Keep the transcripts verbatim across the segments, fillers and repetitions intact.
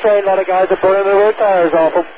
straight. A lot of guys are burning their tires off them.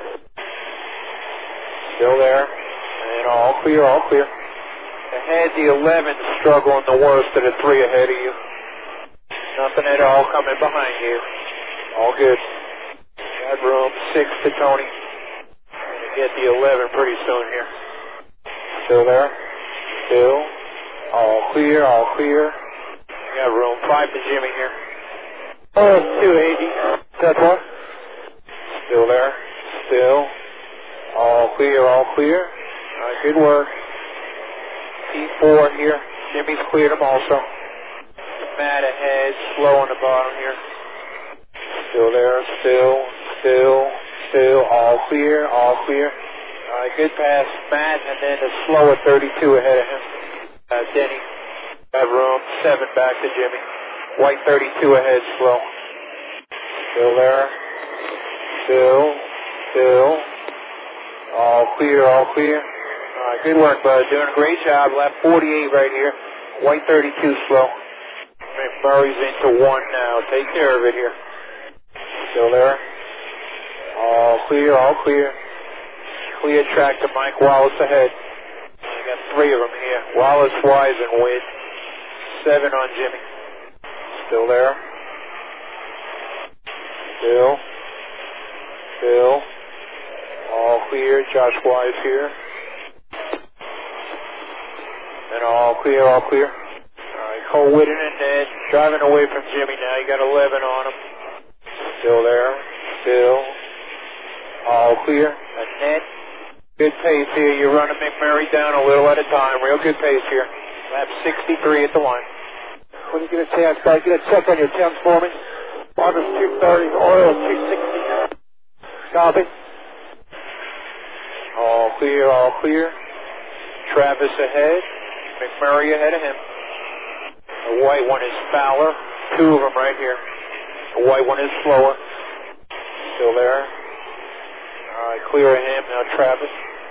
Still there. And all clear, all clear. Ahead, the eleven struggling the worst of the three ahead of you. Nothing at all coming behind you. All good. Got room, six to Tony. Gonna get the eleven pretty soon here. Still there. Still. All clear, all clear. Got room, five to Jimmy here. Oh, two eighty. That's one. Still there. Still. All clear, all clear. All right, good work. P four here. Jimmy's cleared them also. Matt ahead, slow on the bottom here. Still there, still, still, still. All clear, all clear. All right, good pass, Matt, and then the slower thirty-two ahead of him. Uh, Denny. Have room, seven back to Jimmy. White thirty-two ahead, slow. Still there. Still, still. All clear, all clear. All right, good work, bud. Doing a great job. Lap forty-eight right here. White thirty-two slow. McMurray's into one now. Take care of it here. Still there. All clear, all clear. Clear track to Mike Wallace ahead. We got three of them here. Wallace, Wise, and Witt. Seven on Jimmy. Still there. Still. Still. All clear. Josh Wise here. And all clear, all clear. All right, Cole Whitten and Ned driving away from Jimmy now. You got eleven on him. Still there. Still. All clear. And Ned, good pace here. You're running McMurray down a little at a time. Real good pace here. Lap sixty-three at the line. When you get a chance, guys, get a check on your temps for me. Water's two thirty, oil two sixty. Copy. All clear, all clear. Travis ahead. McMurray ahead of him. The white one is Fowler. Two of them right here. The white one is slower. Still there. All right, clear of him. Now Travis.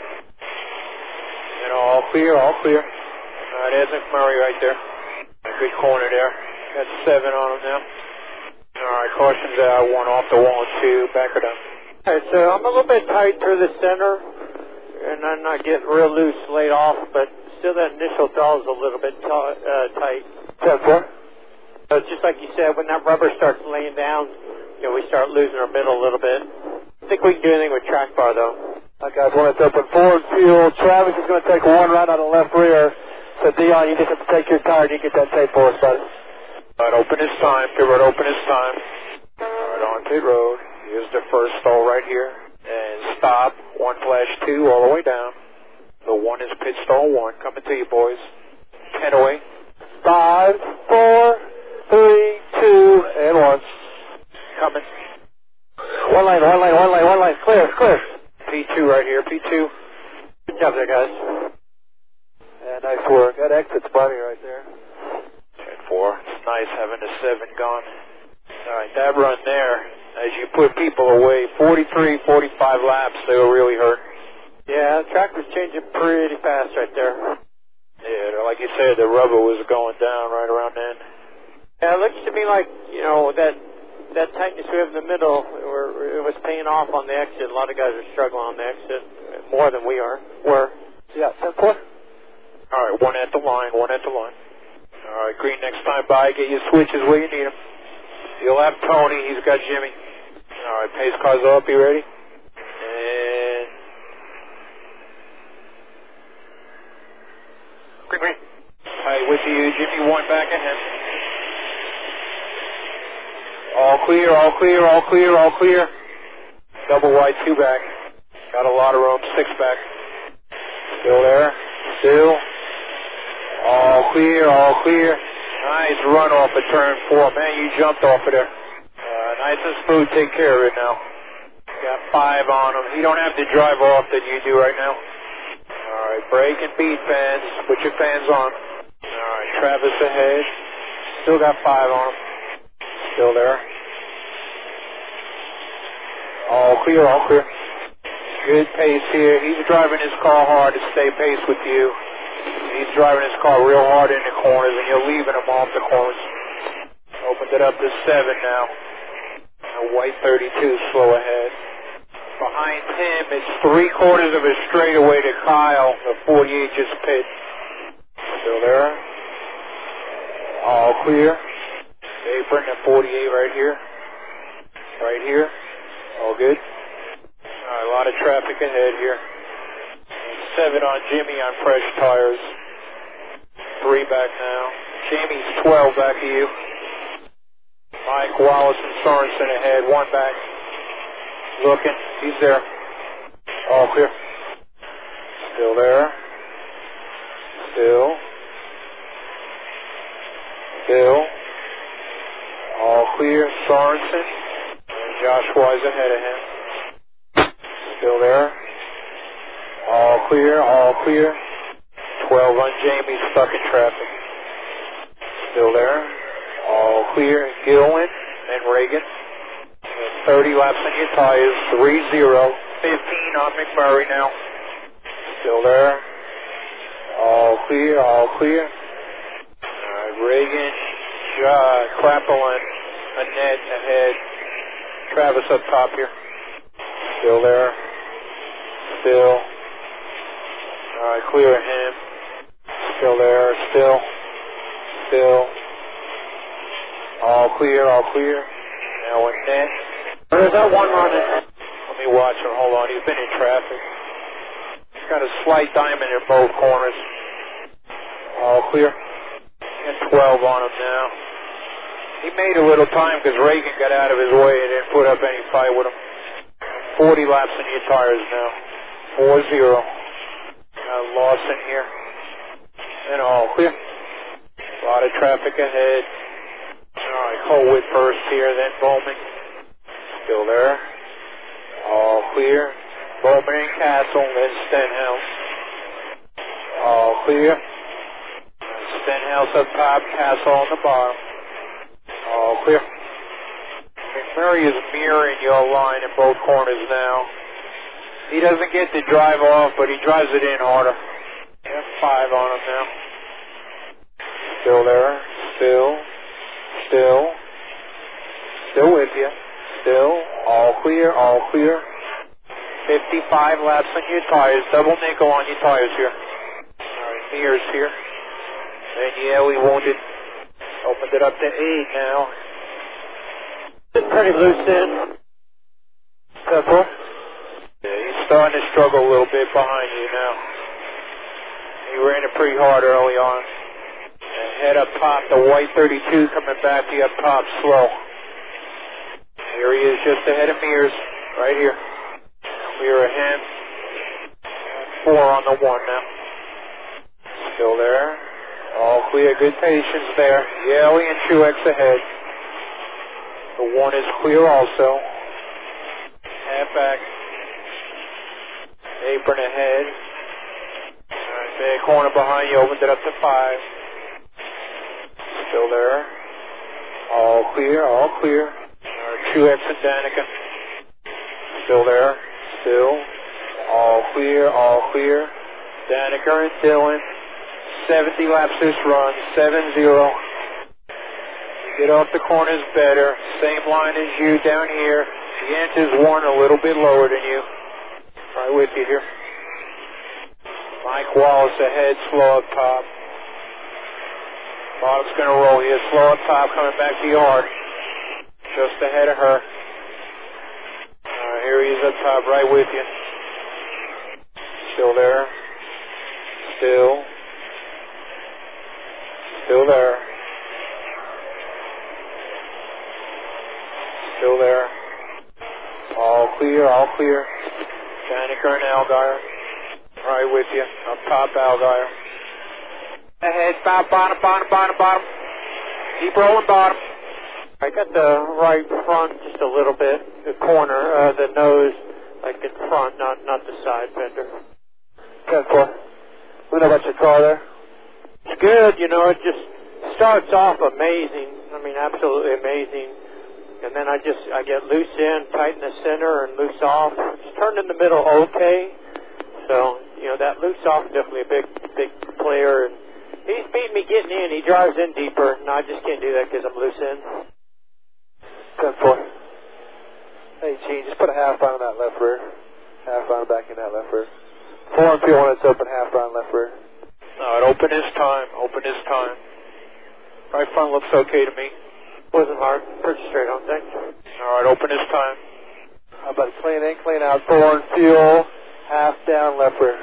And all clear, all clear. All right, there's McMurray right there. A good corner there. Got seven on him now. All right, caution's out. One off the wall, two. Back her down. All right, so I'm a little bit tight through the center, and I'm not getting real loose laid off, but still that initial thaw is a little bit t- uh, tight. ten four. So it's just like you said, when that rubber starts laying down, you know, we start losing our middle a little bit. I think we can do anything with track bar, though. All right, guys, when it's open forward fuel, Travis is going to take one right out of the left rear. So, Dion, you just have to take your tire and you get that tape for us, buddy. All right, open his time. Pit road, open his time. All right, on pit road. Here's the first stall right here. And stop. One flash two all the way down. The one is pit stall one. Coming to you, boys. Ten away. Five, four, three, two, and one. Coming. One lane, one lane, one lane, one lane. Clear, clear. P two right here. P two. Good job there, guys. Yeah, nice work. That exit's buddy right there. ten four. It's nice having the seven gone. All right, that run there, as you put people away, forty-three, forty-five laps, they were really hurt. Yeah, the track was changing pretty fast right there. Yeah, like you said, the rubber was going down right around then. Yeah, it looks to me like, you know, that that tightness we have in the middle, we're, it was paying off on the exit. A lot of guys are struggling on the exit, more than we are. Were. Yeah, ten four. All right, one at the line, one at the line. All right, green next time by, get your switches where you need them. You'll have Tony, he's got Jimmy. All right, pace car's up, you ready? And... Green, green. All right, with you, Jimmy, one back ahead. All clear, all clear, all clear, all clear. Double wide, two back. Got a lot of room, six back. Still there, still. All clear, all clear. Nice run off of turn four. Man, you jumped off of there. Uh, nice and smooth. Take care of it now. Got five on him. You don't have to drive off than you do right now. All right, brake and beat fans. Put your fans on. All right, Travis ahead. Still got five on him. Still there. All clear, all clear. Good pace here. He's driving his car hard to stay pace with you. He's driving his car real hard in the corners, and you're leaving him off the corners. Opened it up to seven now. A white thirty-two slow ahead. Behind him, it's three quarters of a straightaway to Kyle. The forty-eight just pit. Still there. All clear. Apron at forty-eight right here. Right here. All good. All right, a lot of traffic ahead here. Seven on Jimmy on fresh tires. Three back now. Jamie's twelve back to you. Mike Wallace and Sorensen ahead. One back. Looking. He's there. All clear. Still there. Still. Still. All clear. Sorensen. And Josh Wise ahead of him. Still there. All clear. All clear. twelve on Jamie. Stuck in traffic. Still there. All clear. Gillen and Reagan. thirty laps on your tires. three zero. fifteen on McMurray now. Still there. All clear. All clear. All right, Reagan, uh, Clapelin, Annette ahead. Travis up top here. Still there. Still. All right, clear him. Still there. Still. Still. All clear. All clear. Now Annette. There's that one running. Let me watch him. Hold on. He's been in traffic. He's got a slight diamond in both corners. All clear. And twelve on him now. He made a little time because Reagan got out of his way and didn't put up any fight with him. forty laps in your tires now. four zero. Got Lawson here. And all clear. A lot of traffic ahead. All right, Colwood first here, then Bowman. Still there. All clear. Bowman and Castle, then Stenhouse. All clear. Stenhouse up top, Castle on the bottom. All clear. McMurray is mirroring your line in both corners now. He doesn't get to drive off, but he drives it in harder. F five on him now. Still there. Still. Still. Still with you. Still. All clear. All clear. fifty-five laps on your tires. Double nickel on your tires here. All right. Mears here. And yeah, we wounded. Opened it up to eight now. Been pretty loose in. Pepper. Yeah, he's starting to struggle a little bit behind you now. He ran it pretty hard early on. And head up top, the white thirty-two coming back to you up top slow. Here he is just ahead of Mears, right here. Clear of him. Four on the one now. Still there. All clear, good patience there. Yelly and Truex ahead. The one is clear also. Half back. Apron ahead. Alright, big corner behind you, opened it up to five. Still there. All clear, all clear. Alright, Truex and Danica. Still there. Still. All clear, all clear. Danica and Dillon. seventy laps this run, seven zero. You get off the corners better. Same line as you down here. Yent is one a little bit lower than you. Right with you here. Mike Wallace ahead, slow up top. Bottom's going to roll here. Slow up top, coming back to yard. Just ahead of her. Alright, here he is up top, right with you. Still there. Still. Still there. Still there. All clear, all clear. Danica and Allgaier. Right with you. Up top, Allgaier. Ahead, bottom, bottom, bottom, bottom, bottom. Keep rolling bottom. I got the right front just a little bit. The corner, uh, the nose, like in front, not not the side fender. ten four. What about your car there? It's good, you know, it just starts off amazing. I mean, absolutely amazing. And then I just, I get loose in, tighten the center, and loose off. It's turned in the middle okay. So, you know, that loose off is definitely a big, big player. And he's beating me getting in. He drives in deeper, and I just can't do that because I'm loose in. ten four. Hey, Gene, just put a half on that left rear. Half on back in that left rear. Four and fuel when it's open, half on left rear. All right, open this time. Open this time. Right front looks okay to me. Wasn't hard. Pretty straight on, thanks. All right, open this time. How about clean in, clean out? Four and fuel, half down left rear.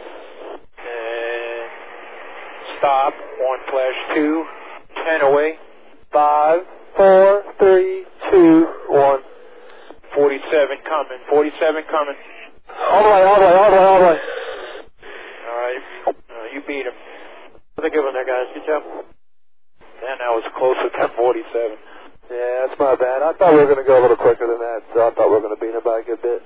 And stop. One flash two. Ten away. Five, four, three, two, one. Forty-seven coming. Forty-seven coming. All the way, all the way, all the way, all the way. All right, uh, you beat him. That's a good one there, guys. Good job. Man, that was close to ten forty-seven. Yeah, that's my bad. I thought we were going to go a little quicker than that, so I thought we were going to beat him by a good bit.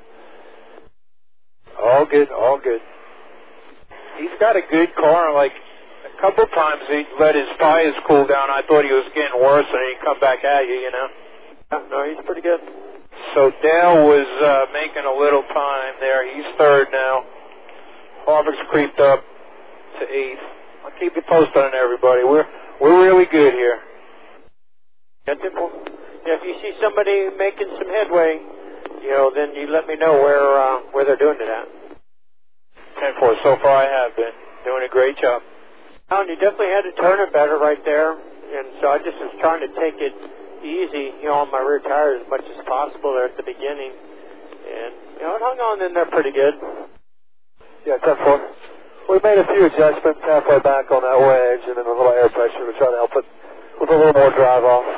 All good, all good. He's got a good car. Like, a couple times he let his tires cool down. I thought he was getting worse, and he'd come back at you, you know. Yeah, no, he's pretty good. So Dale was uh, making a little time there. He's third now. Harvick's creeped up to eighth. I'll keep you posted on everybody. We're we're really good here. Yeah, if you see somebody making some headway, you know, then you let me know where uh, where they're doing it at. ten four. So far I have been doing a great job. Oh, and you definitely had to turn it better right there, and so I just was trying to take it easy, you know, on my rear tires as much as possible there at the beginning, and you know, it hung on in there pretty good. Yeah, ten four. We made a few adjustments halfway back on that wedge and then a little air pressure to try to help it with a little more drive off.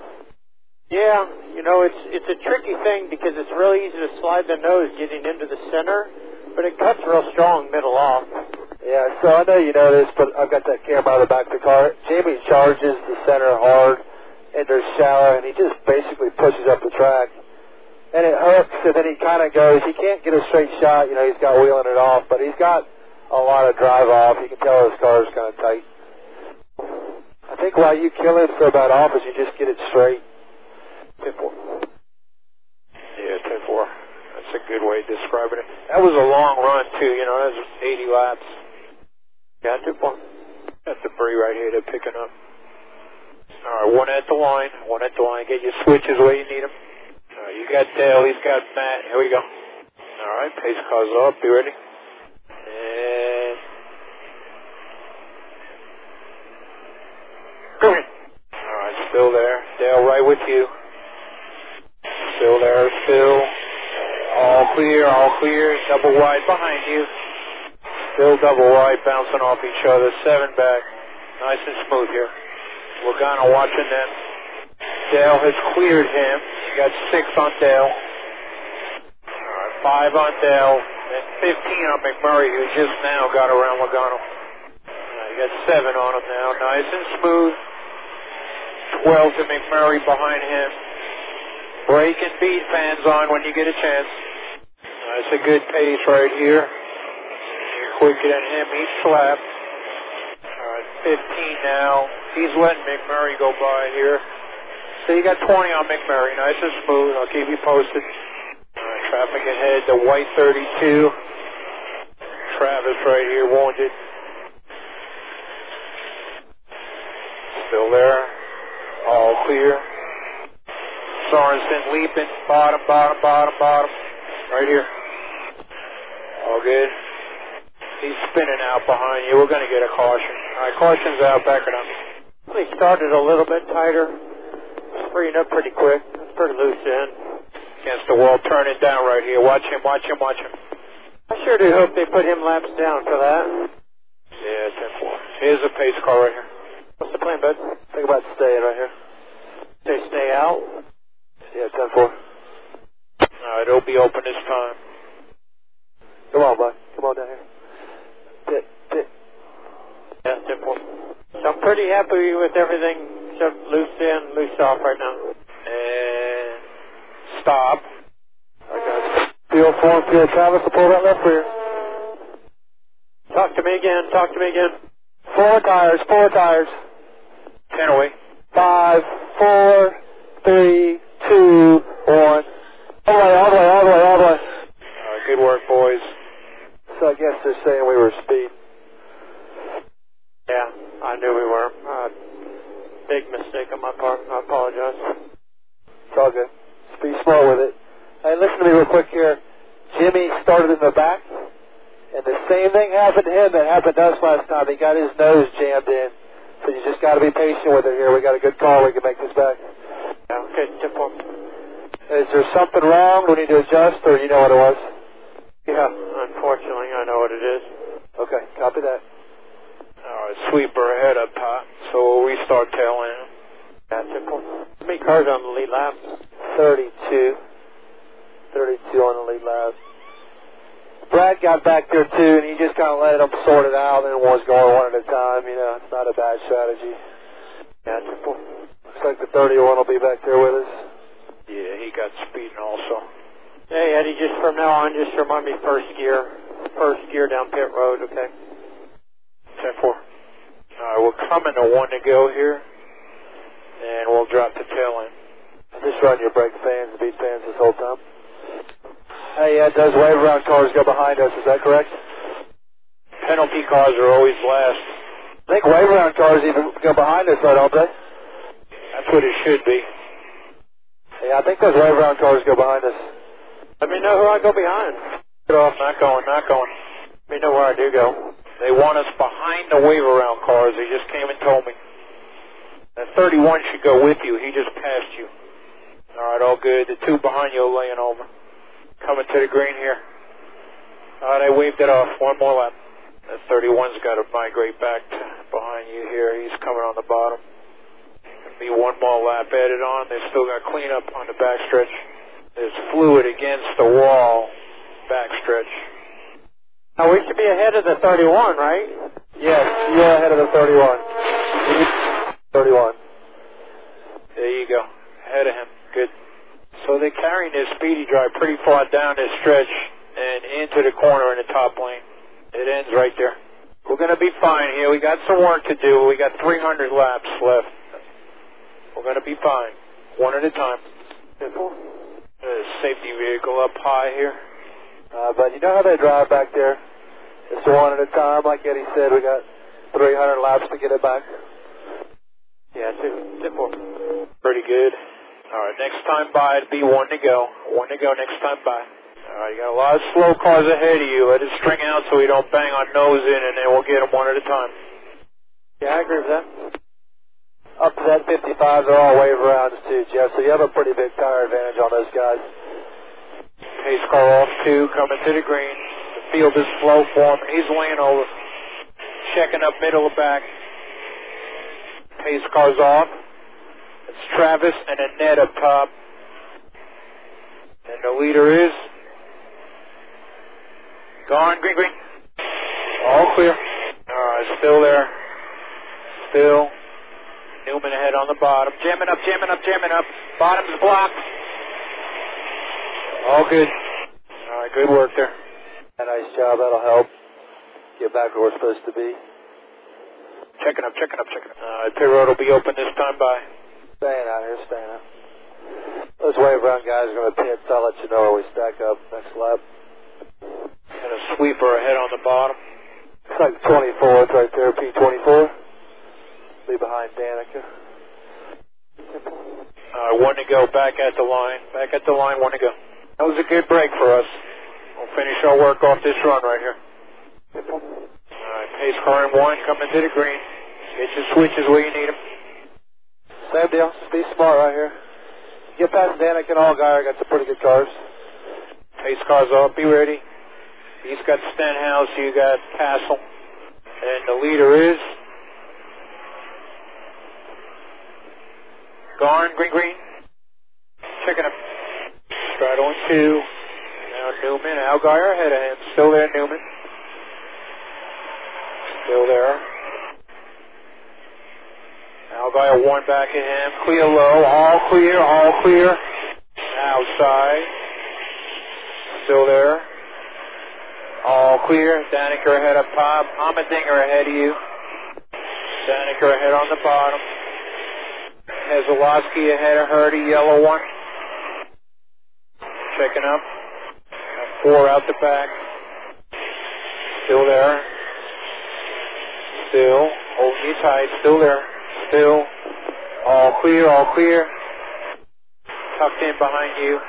Yeah, you know, it's it's a tricky thing because it's really easy to slide the nose getting into the center, but it cuts real strong middle off. Yeah, so I know you know this, but I've got that camera on the back of the car. Jamie charges the center hard, and there's shallow, and he just basically pushes up the track. And it hooks, and then he kind of goes, he can't get a straight shot, you know, he's got wheeling it off, but he's got a lot of drive off. You can tell his car is kind of tight. I think why you kill him so bad off is you just get it straight. ten four. Yeah, ten four. That's a good way of describing it. That was a long run, too, you know, that was eighty laps. Yeah, two four. Got debris right here they're picking up. All right, one at the line, one at the line. Get your switches where you need them. All right, you got Dale, he's got Matt. Here we go. All right, pace car's up. You ready? And all right, still there. Dale, right with you. Still there, still. All clear, all clear. Double wide behind you. Still double wide, bouncing off each other. Seven back. Nice and smooth here. Logano watching them. Dale has cleared him. You got six on Dale. All right, five on Dale. And fifteen on McMurray, who just now got around Logano. Right, you got seven on him now. Nice and smooth. twelve to McMurray behind him. Brake and bead fans on when you get a chance. That's a good pace right here. You're quicker than him each lap. All right, fifteen now. He's letting McMurray go by here. So you got twenty on McMurray. Nice and smooth. I'll keep you posted. All right, traffic ahead. The white thirty-two. Travis right here wounded. Still there. All clear. Sorensen leaping. Bottom, bottom, bottom, bottom. Right here. All good. He's spinning out behind you. We're going to get a caution. All right, caution's out. Back it up. They started a little bit tighter. Freeing up pretty quick. It's pretty loose in. Against the wall. Turning down right here. Watch him, watch him, watch him. I sure do hope they put him laps down for that. Yeah, ten four. Here's a pace car right here. What's the plan, bud? Think about staying right here. They stay out? Yeah, ten four. All right, it'll be open this time. Come on, bud. Come on down here. Pit, pit. Yeah, ten four. So I'm pretty happy with everything except loose in, loose off right now. And stop. All right, guys. Fuel four, fuel Travis to pull that left rear. Talk to me again, talk to me again. Four tires, four tires. Ten away. Five, four, three, two, one. All the way, all the way, all the way, all the way. All right, good work, boys. So I guess they're saying we were speed. Yeah, I knew we were. Uh, big mistake on my part. I apologize. It's all good. Just be smart with it. Hey, listen to me real quick here. Jimmy started in the back, and the same thing happened to him that happened to us last time. He got his nose jammed in. So you just got to be patient with it here. We got a good call. We can make this back. Okay, tip one. Is there something wrong? Do we need to adjust, or you know what it was? Yeah, unfortunately, I know what it is. Okay, copy that. All right, sweeper ahead up top. So we'll restart tail end. Yeah, tip one. How many cars on the lead lap? thirty-two. thirty-two on the lead lap. Brad got back there too, and he just kind of let them sort it out and was going one at a time. You know, it's not a bad strategy. Yeah, tip one. Looks like the thirty-one will be back there with us. Yeah, he got speeding also. Hey, Eddie, just from now on, just remind me first gear. First gear down pit road, okay? ten four. All right, we're coming to one to go here, and we'll drop the tail end. Just run your brake fans, beat fans this whole time. Hey, yeah, those wave around cars go behind us, is that correct? Penalty cars are always last. I think wave around cars even go behind us, though, don't they? That's what it should be. Yeah, I think those wave around cars go behind us. Let me know who I go behind. Get off, not going, not going. Let me know where I do go. They want us behind the wave around cars. They just came and told me. That thirty-one should go with you. He just passed you. All right, all good. The two behind you are laying over. Coming to the green here. All right, I waved it off. One more lap. That thirty-one's got to migrate back to behind you here. He's coming on the bottom. Be one more lap added on. They've still got cleanup on the backstretch. There's fluid against the wall backstretch. Now, we should be ahead of the thirty-one, right? Yes, you're ahead of the thirty-one. thirty-one. There you go. Ahead of him. Good. So they're carrying this speedy drive pretty far down this stretch and into the corner in the top lane. It ends right there. We're going to be fine here. We got some work to do. We got three hundred laps left. We're going to be fine. One at a time. Uh, safety vehicle up high here. Uh, but you know how they drive back there? It's one at a time. Like Eddie said, we got three hundred laps to get it back. Yeah, two. Tip four. Pretty good. All right, next time by, it'll be one to go. One to go next time by. All right, you got a lot of slow cars ahead of you. Let it string out so we don't bang our nose in, and then we'll get them one at a time. Yeah, I agree with that. Up to that fifty-five, they're all wave arounds too, Jeff, so you have a pretty big tire advantage on those guys. Pace car off two, coming to the green. The field is slow for him. He's laying over. Checking up middle of back. Pace car's off. It's Travis and a Ned up top. And the leader is gone, green, green. All clear. All right, still there. Still. Newman ahead on the bottom. Jamming up, jamming up, jamming up. Bottom's blocked. All good. All right, good work there. A nice job. That'll help get back where we're supposed to be. Checking up, checking up, checking up. Uh, pit road will be open this time by. Staying out here, staying out. Those wave around guys are going to pit, so I'll let you know where we stack up next lap. And a sweeper ahead on the bottom. It's like twenty-four, it's right there, P twenty-four. Be behind Danica. Uh, one to go, back at the line. Back at the line, one to go. That was a good break for us. We'll finish our work off this run right here. Alright, pace car in one, coming to the green. Get your switches where you need them. Same deal, just be smart right here. Get past Danica and Allgaier, got some pretty good cars. Pace car's off, be ready. He's got Stenhouse, you got Castle. And the leader is Garn, green, green. Checking him. Straddle in two. Now Newman, Allgaier ahead of him. Still there, Newman. Still there. Allgaier one back at him. Clear low. All clear, all clear. Outside. Still there. All clear. Danica ahead up top. Allmendinger ahead of you. Danica ahead on the bottom. Keselowski ahead of her, the yellow one. Checking up. Got four out the back. Still there. Still. Holding you tight. Still there. Still. All clear, all clear. Tucked in behind you.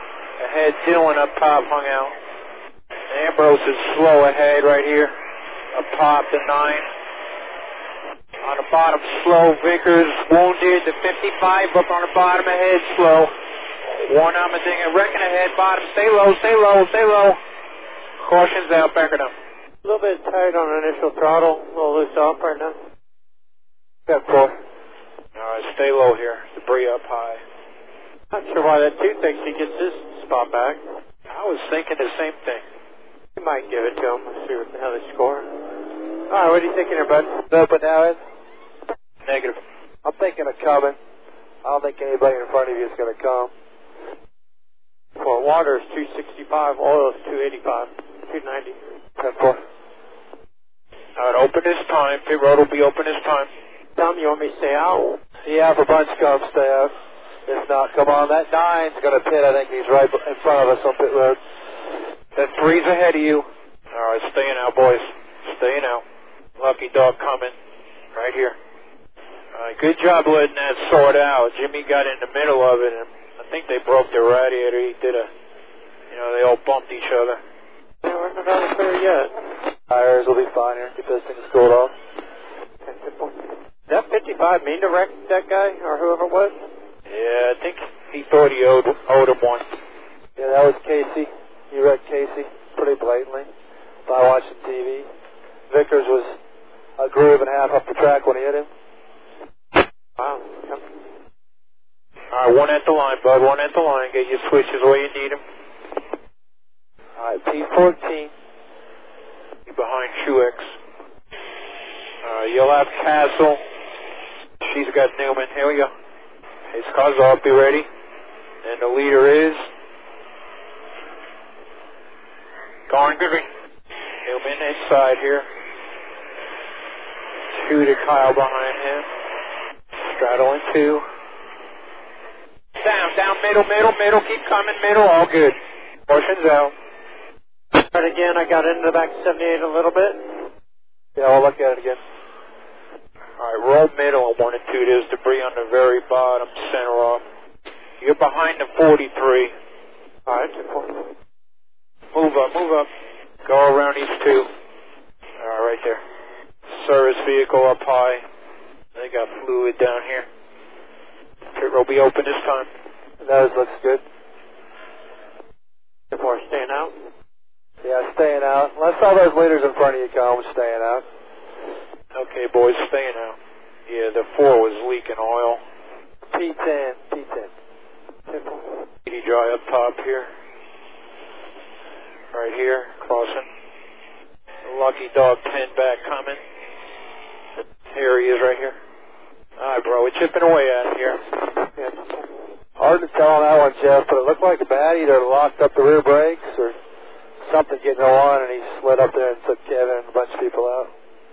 Ahead, Dylan up top, hung out. Ambrose is slow ahead right here. Up top, the nine. On the bottom, slow. Vickers wounded. The fifty-five up on the bottom, ahead, slow. One Almendinger, wrecking ahead, bottom. Stay low, stay low, stay low. Caution's out, back it up. A little bit tight on initial throttle, a little loose off right now. Got four. Alright, stay low here. Debris up high. Not sure why that two thinks he gets his spot back. I was thinking the same thing. You might give it to him. Let's see what the hell they score. Alright, what are you thinking here, bud? Open now, Ed? Negative. I'm thinking of coming. I don't think anybody in front of you is going to come. For water is two sixty-five, oil is two eighty-five, two ninety. ten four. Alright, open this time. Pit road will be open this time. Tom, you want me to stay out? Yeah, if a bunch comes, stay out. If not, come on. That nine's going to pit. I think he's right in front of us on pit road. That three's ahead of you. Alright, staying out, boys. Staying out. Lucky dog coming. Right here. Alright, good job letting that sort out. Jimmy got in the middle of it, and I think they broke their radiator. He did a, you know, they all bumped each other. Yeah, we're not out clear yet. Tires will be fine here. Get those things cooled off. Did that fifty-five mean to wreck that guy, or whoever it was? Yeah, I think he thought he owed, owed him one. Yeah, that was Casey. He wrecked Casey pretty blatantly by watching T V. Vickers was a groove and a half up the track when he hit him. Wow. Alright, one at the line, bud. One at the line. Get your switches where you need them. Alright, P fourteen. You're behind Truex. Uh, you'll have Castle. She's got Newman. Here we go. His car's off. Be ready. And the leader is Garn Goodry. Newman inside here. Two to Kyle behind him. Straddle in two. Down, down, middle, middle, middle. Keep coming, middle. All good. Portions out. Right again, I got into the back seventy-eight a little bit. Yeah, we'll look at it again. Alright, roll middle on one and two. There's debris on the very bottom, center off. You're behind the forty-three. Alright, two four. Move up, move up. Go around these two. Alright, right there. Service vehicle up high. They got fluid down here. Pit road will be open this time. Nose looks good. Two four, staying out. Yeah, staying out. Unless all those leaders in front of you come, staying out. Okay, boys, staying out. Yeah, the four was leaking oil. P ten, P ten. Speedy dry up top here. Right here, crossing. Lucky dog ten back coming. Here he is right here. Alright, bro, we're chipping away at it here. Yeah. Hard to tell on that one, Jeff, but it looked like the bat either locked up the rear brakes or something getting on, and he slid up there and took Kevin and a bunch of people out.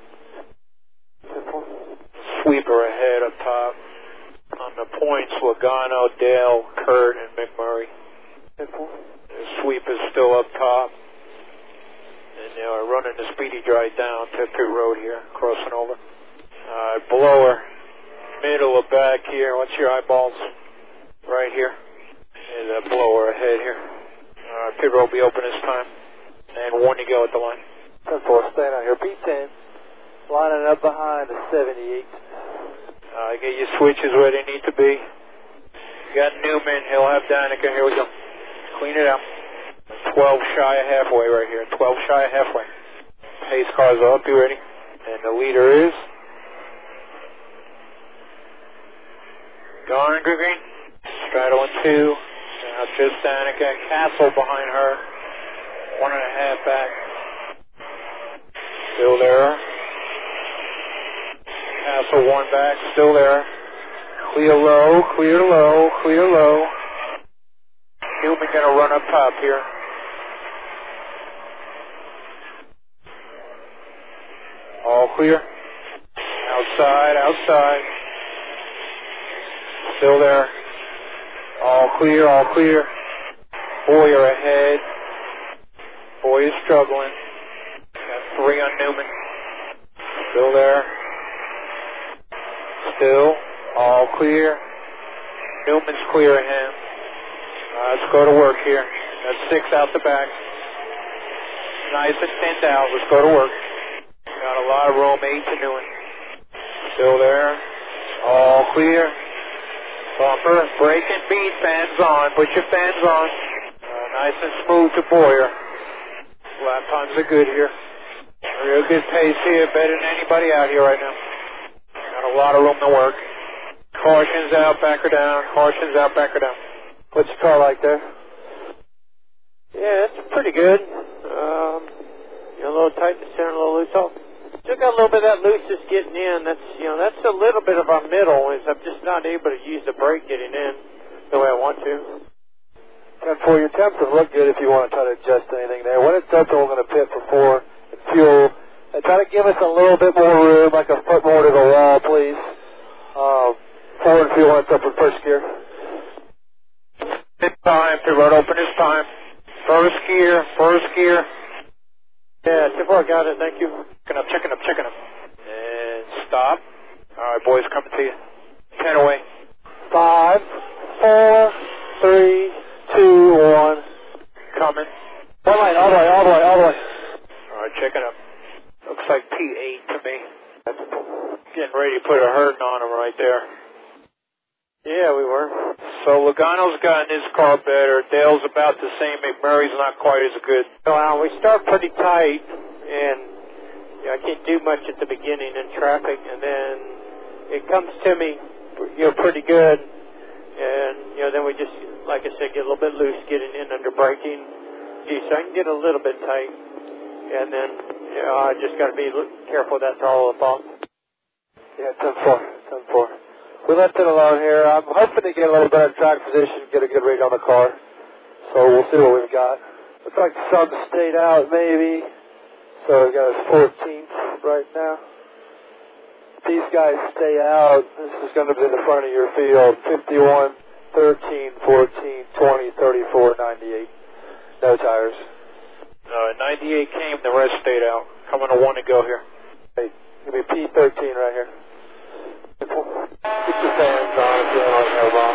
Sweeper ahead up top. On the points, Logano, Dale, Kurt, and McMurray. The sweep is still up top. And they are running the speedy dry down to pit road here, crossing over. Uh, blower, middle of back here. What's your eyeballs? Right here. And a blower ahead here. Uh, pit road will be open this time. And one to go at the line. ten four, staying out here. P ten. Lining up behind the seventy-eight. Uh, get your switches where they need to be. You got Newman. He'll have Danica. Here we go. Clean it out. twelve shy of halfway right here. twelve shy of halfway. Pace cars up. You ready? And the leader is Garn Green. Straddle in two. Now just Danica. Castle behind her. One and a half back. Still there. Castle one back, still there. Clear low, clear low, clear low. Newman gonna run up top here. All clear. Outside, outside. Still there. All clear, all clear. Boyer ahead. Boy is struggling. Got three on Newman. Still there. Still, all clear. Newman's clearing him. Uh, let's go to work here. Got six out the back. Nice and thinned out. Let's go to work. Got a lot of room. Eight to Newman. Still there. All clear. Bumper. Brake and beat. Fans on. Put your fans on. Uh, nice and smooth to Boyer. Lap times are good here. Real good pace here. Better than anybody out here right now. Got a lot of room to work. Cautions out, back her down. Cautions out, back her down. What's your car like there? Yeah, it's pretty good. Um, you know, a little tight in the center, a little loose off. Still got a little bit of that looseness getting in. That's, you know, that's a little bit of our middle, is I'm just not able to use the brake getting in the way I want to. ten four, your temps will look good if you want to try to adjust anything there. When it's up, we're going to pit for four and fuel. And try to give us a little bit more room, like a foot more to the wall, please. Um, four and fuel when it's up in first gear. It's time. Pit road open is time. First gear, first gear. Yeah, ten four, got it, thank you. Checking up, checking up, checking up. And stop. All right, boys, coming to you. Ten away. Five, four, three, two, one. Coming. One line, all the way, all the way, all the way. All right, checking up. Looks like P eight to me. Getting ready to put a hurting on him right there. Yeah, we were. So Logano's gotten his car better. Dale's about the same. McMurray's not quite as good. Well, we start pretty tight, and you know, I can't do much at the beginning in traffic, and then it comes to me, you know, pretty good, and you know, then we just, like I said, get a little bit loose getting in under braking. Gee, so I can get a little bit tight, and then you know, I just got to be careful with that throttle up. Yeah, ten four, ten four. We left it alone here. I'm hoping to get a little better track position, get a good read on the car. So we'll see what we've got. Looks like the sun stayed out maybe. So we've got a fourteenth right now. If these guys stay out, this is going to be the front of your field. fifty-one, thirteen, fourteen, twenty, thirty-four, ninety-eight. No tires. No, ninety-eight came, the rest stayed out. Coming to one to go here. Hey, give me P thirteen right here. Keep your fans on if you don't like no bomb.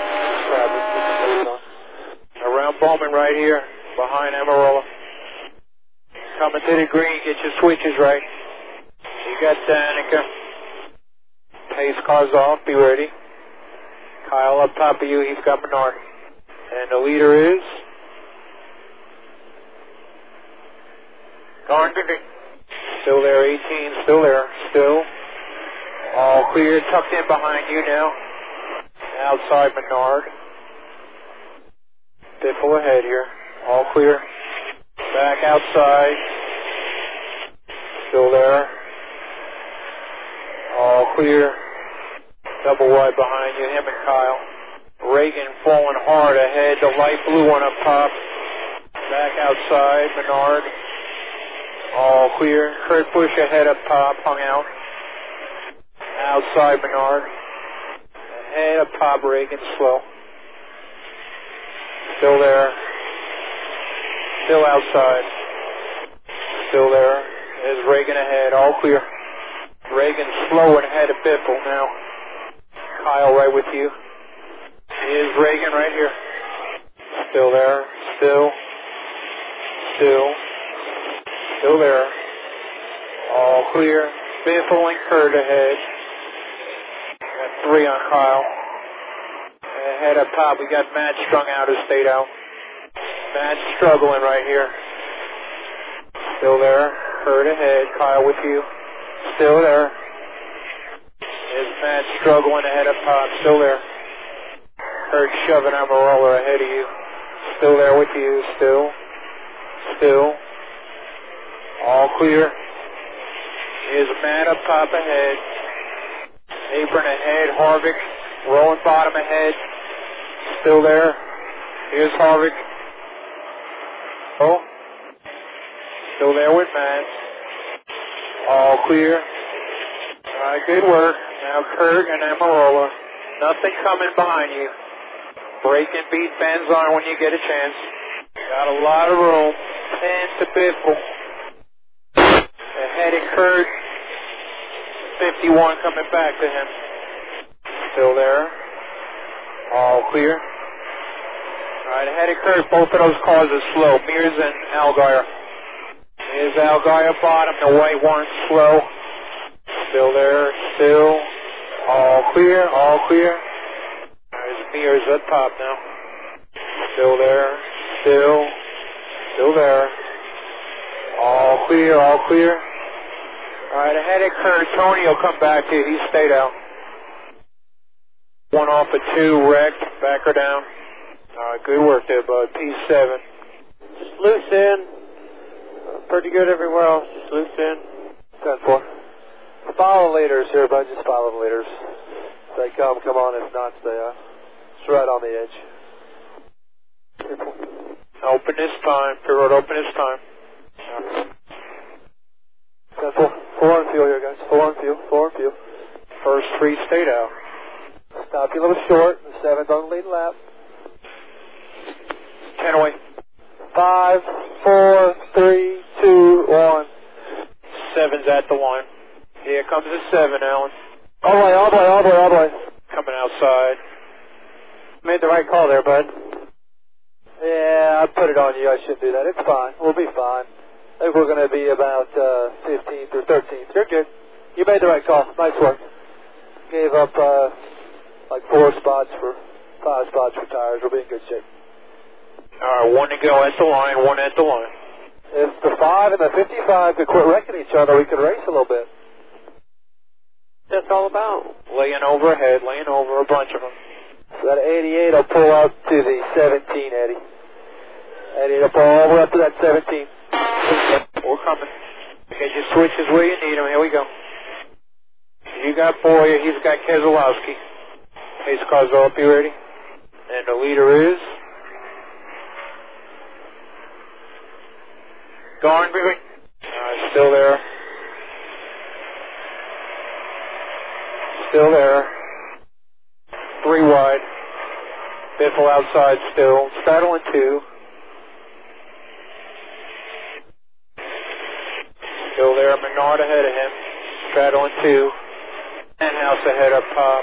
Around Bowman right here, behind Amarola. Coming to the green, get your switches right. You got Danica. Pace cars off, be ready. Kyle up top of you, he's got Menard. And the leader is Garndry. Still there, eighteen, still there, still. All clear, tucked in behind you now. Outside Menard. Biffle ahead here. All clear. Back outside. Still there. All clear. Double wide behind you, him and Kyle. Reagan falling hard ahead. The light blue one up top. Back outside, Menard. All clear. Kurt Busch ahead up top, hung out. Outside Menard. Ahead up top, Reagan slow. Still there. Still outside. Still there. There's Reagan ahead, all clear. Reagan slow and ahead of Biffle now. Kyle right with you. Here's Reagan right here. Still there. Still. Still. Still there. All clear. Biffle and Kurt ahead. Got three on Kyle. Ahead up top, we got Matt strung out who stayed out. Matt struggling right here. Still there. Kurt ahead. Kyle with you. Still there. Is Matt struggling ahead up top. Still there. Kurt shoving Amarola ahead of you. Still there with you. Still. Still. All clear. Is Matt up top ahead. Apron ahead. Harvick. Rolling bottom ahead. Still there. Here's Harvick. Oh. Still there with Matt. All clear. All right, good work. Now Kurt and Amarola. Nothing coming behind you. Brake and beat fans on when you get a chance. Got a lot of room. ten to Biffle. Ahead of Kurt. fifty-one coming back to him. Still there. All clear. All right, Alright, ahead of Kurt, both of those cars are slow. Mears and Allgaier. Here's Allgaier bottom, the white one, slow. Still there, still. All clear, all clear. There's Mears up top now. Still there, still. Still there. All clear, all clear. Alright, ahead of Kurt, Tony will come back to you. He stayed out. One off of two, wrecked, back her down. Alright, good work there, bud. P seven. Just loose in. Pretty good everywhere else. Just loose in. ten four. Follow the leaders here, bud. Just follow the leaders. If they come, come on. If not, stay out. It's right on the edge. Open this time. Pure road, open this time. ten four. Four on fuel here, guys. Four on fuel. Four on fuel. First three stayed out. Stop you a little short. The seven's on the lead lap. Ten away. Five, four, three, two, one. Seven's at the line. Here comes the seven, Alan. All the way, all the way, all the way, all the way. Coming outside. Made the right call there, bud. Yeah, I put it on you. I shouldn't do that. It's fine. We'll be fine. I think we're going to be about uh, fifteenth or thirteenth. You're good. You made the right call. Nice work. Gave up uh, like four spots for five spots for tires. We'll be in good shape. All right, one to go at the line, one at the line. If the five and the fifty-five could quit wrecking each other, we could race a little bit. That's all about. Laying overhead, laying over a bunch of them. So that eighty-eight will pull up to the seventeen, Eddie. eighty-eight will pull all the way up to that seventeen. We're coming. Okay, just switches where you need them. Here we go. You got Boyer, he's got Keselowski. Pace cars are up, you ready? And the leader is Garnbury. Uh, still there. Still there. Three wide. Biffle outside still. Straddling two. Still there. Menard ahead of him. Straddling two. Stenhouse ahead up top.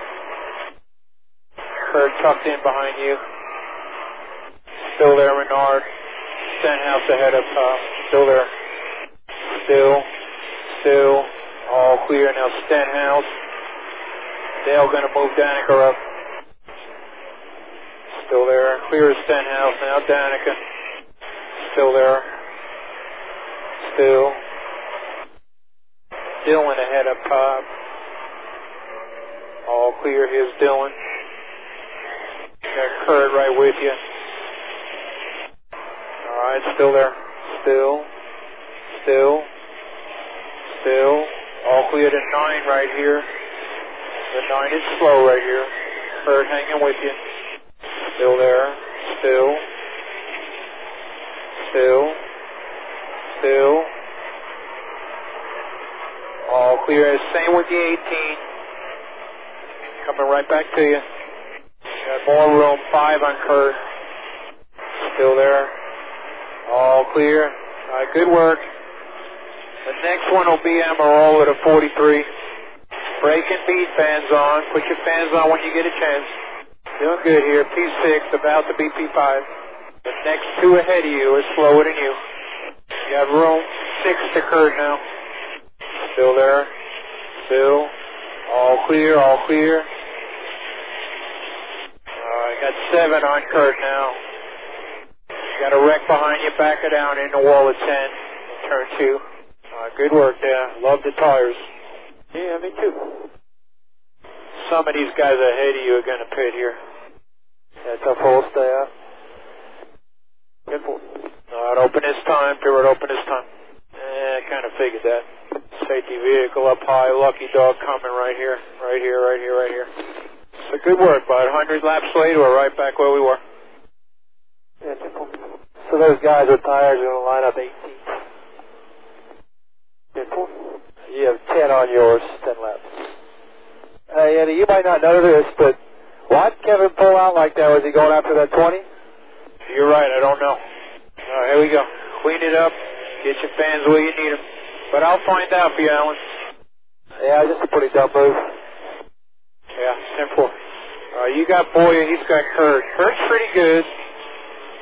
Kurt tucked in behind you. Still there, Menard. Stenhouse ahead up top. Still there. Still. Still. All clear. Now Stenhouse. Dale going to move Danica up. Still there. Clear as Stenhouse. Now Danica. Still there. Still. Dylan ahead up top. All clear. Here's Dylan. Got Kurt right with you. Alright, still there. Still. Still. Still. All clear to nine right here. The nine is slow right here. Kurt hanging with you. Still there. Still. Still. Still. All clear. Same with the eighteen. Coming right back to you. Got more room. Five on Kurt. Still there. All clear. All right, good work. The next one will be Amarola to forty-three. Brake and beat fans on. Put your fans on when you get a chance. Doing good here. P six, about to be P five. The next two ahead of you are slower than you. You have room. Six to Kurt now. Still there. Still. All clear, all clear. Alright, got seven on Kurt now. Got a wreck behind you. Back it down in the wall of ten. Turn two. Alright, good work there. Love the tires. Yeah, me too. Some of these guys ahead of you are going to pit here. Yeah, tough hole, stay out. Good for Alright, open this time. Pure open this time. Eh, I kind of figured that. Safety vehicle up high. Lucky dog coming right here. Right here, right here, right here. So good work, bud. one hundred laps later, we're right back where we were. Yeah, so those guys with tires are going to line up eighteen. You have ten on yours, ten laps. Hey, Eddie, you might not know this, but why did Kevin pull out like that? Was he going after that twenty? You're right, I don't know. All right, here we go. Clean it up. Get your fans where you need them. But I'll find out for you, Alan. Yeah, just a pretty dumb move. Yeah, ten four. Uh, you got Boyer, he's got Kurt. Kurt's pretty good.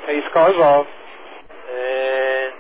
Pace car's off. And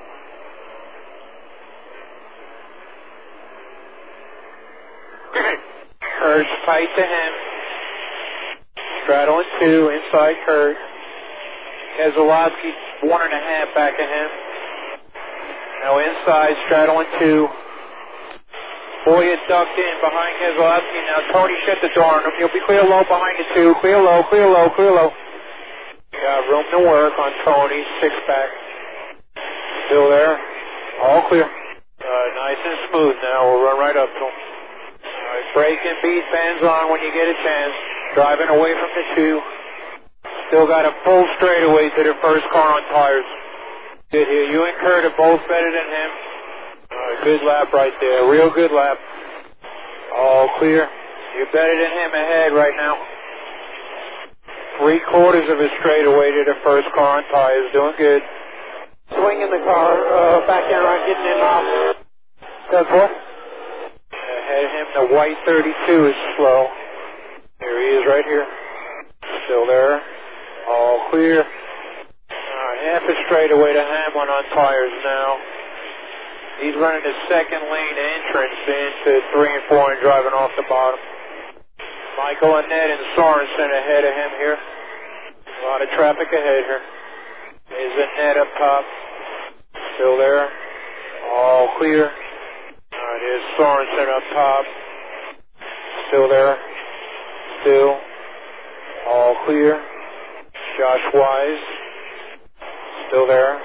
Kurt's tight to him. Straddling two, inside Kurt. Keselowski one and a half back of him. Now inside, straddling two. Boya ducked in behind Keselowski. Now Tony shut the door on him. He'll be clear low behind the two. Clear low, clear low, clear low. Got room to work on Tony. Six back. Still there. All clear. Uh, nice and smooth now. We'll run right up to him. All right, brake and beat fans on when you get a chance. Driving away from the two. Still got a full straightaway to the first car on tires. Good here. You and Kurt are both better than him. All right, good lap right there. Real good lap. All clear. You're better than him ahead right now. Three quarters of a straightaway to the first car on tires. Doing good. Swinging the car, uh, back in right, getting in off. ten four. Ahead of him, the white thirty-two is slow. Here he is right here. Still there. All clear. All right, half a straightaway to Hamlin on tires now. He's running the second lane entrance into three and four and driving off the bottom. Michael Annette and Sorensen ahead of him here. A lot of traffic ahead here. There's Annette up top. Still there. All clear. All right, here's Sorensen up top. Still there. Still. All clear. Josh Wise. Still there.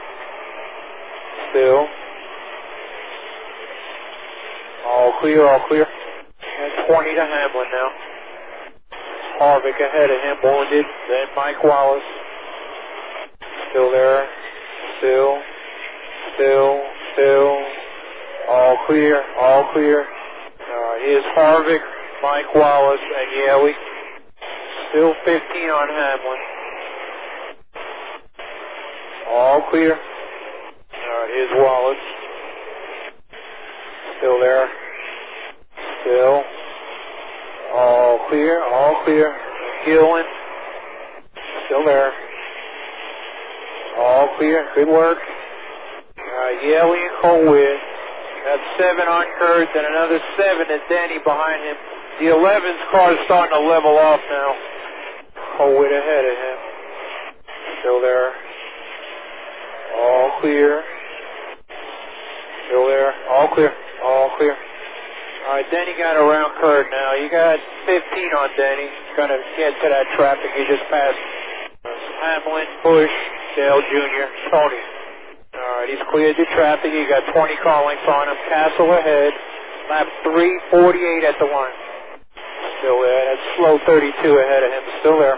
Still. All clear, all clear. And twenty to Hamlin now. Harvick ahead of him, wounded. Then Mike Wallace. Still there. Still. Still. Still. All clear, all clear. Uh, here's Harvick, Mike Wallace, and Yeley. Still fifteen on Hamlin. All clear. All right, here's Wallace. Still there. Still. All clear, all clear. Gillen. Still there. All clear. Good work. All right, Yeley and Colwitt. Got seven on Kurt, then another seven to Denny behind him. The eleven's car is starting to level off now. Colwitt ahead of him. Still there. All clear. Still there. All clear. All clear. All right, Denny got around Kurt now. You got fifteen on Denny. Going to get to that traffic he just passed. Hamlin, Busch, Dale Junior, Tony. All right, he's cleared the traffic. You got twenty car lengths on him. Castle ahead. Lap three forty-eight at the line. Still there. That's slow thirty-two ahead of him. Still there.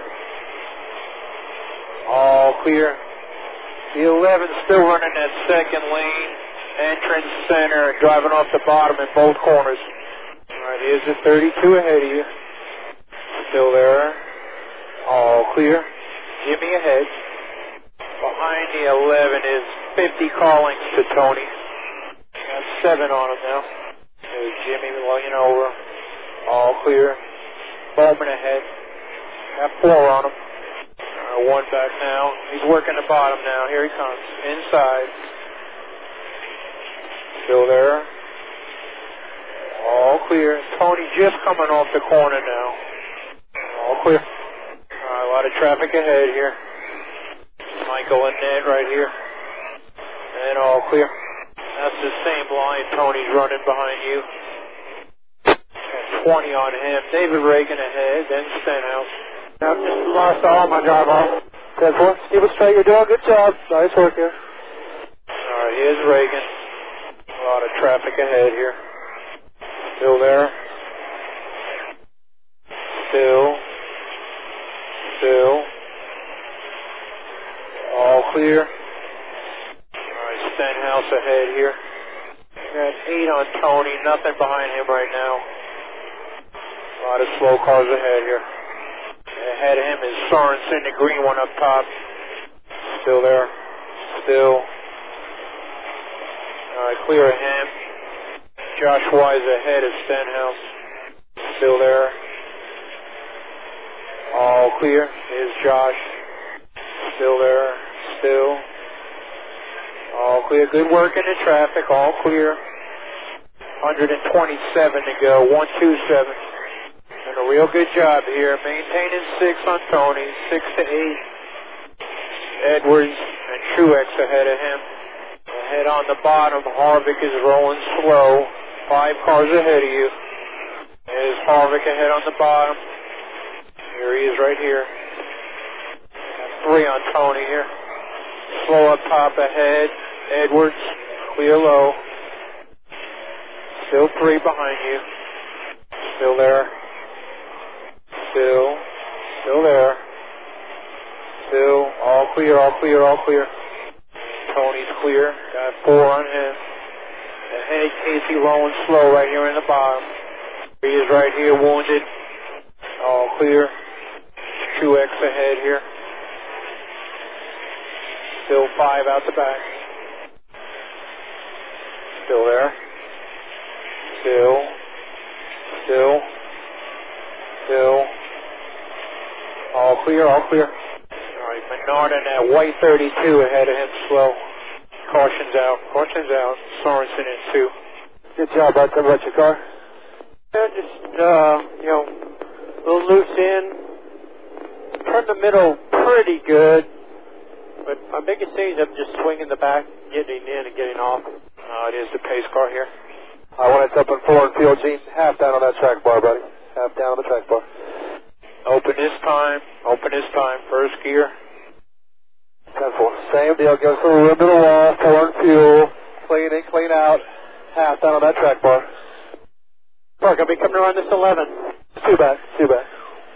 All clear. The eleven still running that second lane, entrance center, and driving off the bottom in both corners. All right, here's the thirty-two ahead of you. Still there. All clear. Jimmy ahead. Behind the eleven is fifty car lengths to Tony. Got seven on him now. There's Jimmy lugging over. All clear. Bowman ahead. Got four on him. Uh, one back now. He's working the bottom now. Here he comes. Inside. Still there. All clear. Tony just coming off the corner now. All clear. All right, a lot of traffic ahead here. Michael and Ned right here. And all clear. That's the same line Tony's running behind you. Got twenty on him. David Reagan ahead, then Stenhouse. Now, just lost all my drive off. ten four. Keep it straight. You're doing a good job. Nice work here. All right, here's Reagan. A lot of traffic ahead here. Still there. Still. Still. All clear. All right, Stenhouse ahead here. Got eight on Tony. Nothing behind him right now. A lot of slow cars ahead here. Ahead of him is Sorensen, the green one up top. Still there. Still. All right, clear of him. Josh Wise ahead of Stenhouse. Still there. All clear. Here's Josh. Still there. Still. All clear. Good work in the traffic. All clear. one twenty-seven to go. one twenty-seven. And a real good job here. Maintaining six on Tony. Six to eight. Edwards and Truex ahead of him. Ahead on the bottom. Harvick is rolling slow. Five cars ahead of you. There's Harvick ahead on the bottom. Here he is right here. Got three on Tony here. Slow up top ahead. Edwards, clear low. Still three behind you. Still there. Still. Still there. Still. All clear, all clear, all clear. Tony's clear. Got four on him. Ahead, Casey rolling slow right here in the bottom. He is right here, wounded. All clear. Truex ahead here. Still five out the back. Still there. Still. Still. Still. All clear, all clear. All right, Menard in that white thirty-two ahead of him, slow. Caution's out. Caution's out. Sorensen in two. Good job, bud. Tell me about your car. Yeah, just, uh, you know, a little loose in. Turned the middle pretty good. But my biggest thing is I'm just swinging the back, getting in and getting off. Uh, it is the pace car here. I want it up in four and field, Gene. Half down on that track bar, buddy. Half down on the track bar. Open this time. Open this time. First gear. ten four. Same deal. Goes to the rim of the wall. Four and fuel. Clean in, clean out. Half down on that track bar. Park, I'll be coming around this eleven. Two back. Two back.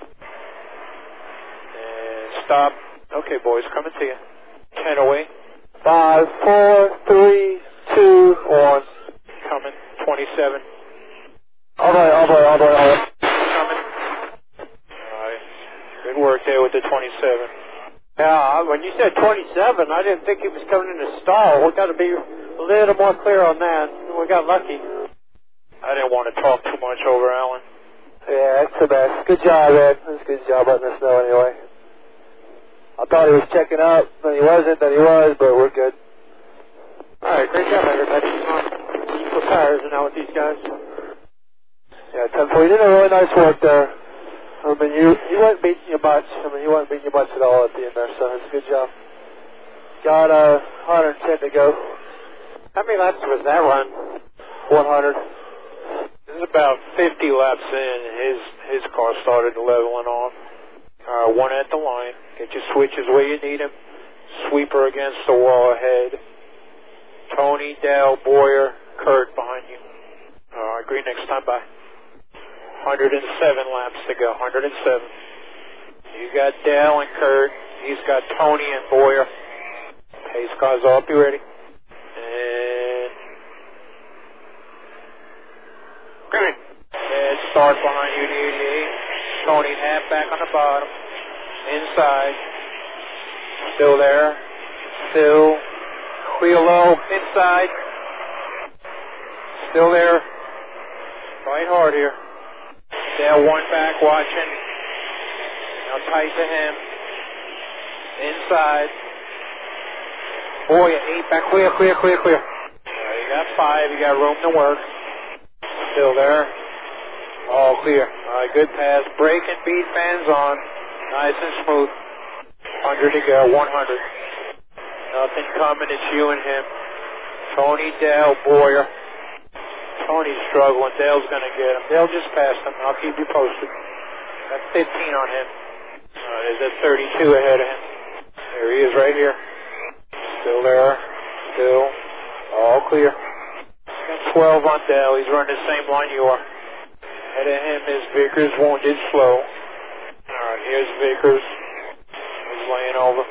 And stop. Okay, boys, coming to you. ten away. Five, four, three, two, one. Coming. twenty-seven. All right, all right, all right, all right. Coming. All right. Good work there with the twenty-seven. Yeah, when you said twenty-seven, I didn't think he was coming in to stall. We've got to be a little more clear on that. We got lucky. I didn't want to talk too much over Alan. Yeah, that's the best. Good job, Ed. That's a good job letting us know anyway. I thought he was checking up, then he wasn't, then he was, but we're good. All right, great job, everybody. Equal tires now with these guys. Yeah, ten four. You did a really nice work there. I mean, you he wasn't beating you much. I mean, he wasn't beating you much at all at the end there, so it's a good job. Got uh, one ten to go. How many laps was that run? one hundred. This is about fifty laps in. His his car started leveling off. Uh, one at the line. Get your switches where you need them. Sweeper against the wall ahead. Tony, Dale, Boyer, Kurt behind you. Uh, agree next time. Bye. one hundred seven laps to go. one hundred seven. You got Dale and Kurt. He's got Tony and Boyer. Pace cars all be ready. And good. And start behind you, the eighty-eight. Tony half back on the bottom. Inside. Still there. Still. Clear low. Inside. Still there. Fight hard here. Dale one back watching. Now tight to him. Inside. Boy, eight back. Clear, clear, clear, clear. Right, you got five. You got room to work. Still there. All clear. All right, good pass. Brake and beat fans on. Nice and smooth. one hundred to go. one hundred. Nothing coming. It's you and him. Tony, Dale, Boyer. Tony's struggling. Dale's going to get him. Dale just passed him. I'll keep you posted. Got fifteen on him. Uh, there's a thirty-two ahead of him. There he is right here. Still there. Still. All clear. Got twelve on Dale. He's running the same line you are. Ahead of him is Vickers, wounded slow. All right, here's Vickers. He's laying over.